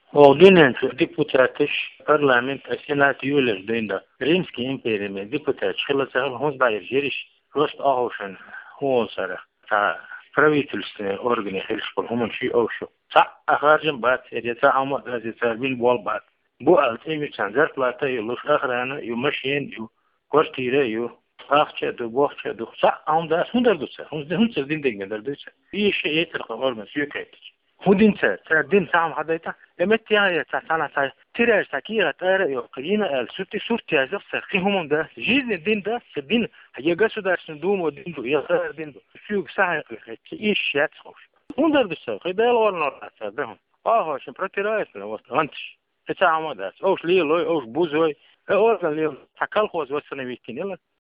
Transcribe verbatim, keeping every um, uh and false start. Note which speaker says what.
Speaker 1: Ordinance депутатыш парламент сенат юлер дында. Римский империя депутат шиласал хозбайр жериш рост аушен хуонсара. Та правительственные органы хельшпол хуман ши оушо. Та ахаржен бат эдета амат азица бин бол бат. Бу алтими чанзар плата юлуш ахрана ю машин ю квартира ю Ахча du bohça du sa anda hundar dusa hundar hundar din dingen der dusa bir şey yeter kalmaz yüket hudinse sa din sam hadayta emet ya sa sana sa tirer sakira tare yok yine el sütti sütti yazıp sarkihum da jiz din da din ya gasudarsın dumo din du ya din du şu sa iş yat hundar dusa qidal ornar sa da ah şimdi protirayesle vastantış Esa amadas, oş liyo loy, oş buzoy, e organ liyo takal khoz wasana vitin yalla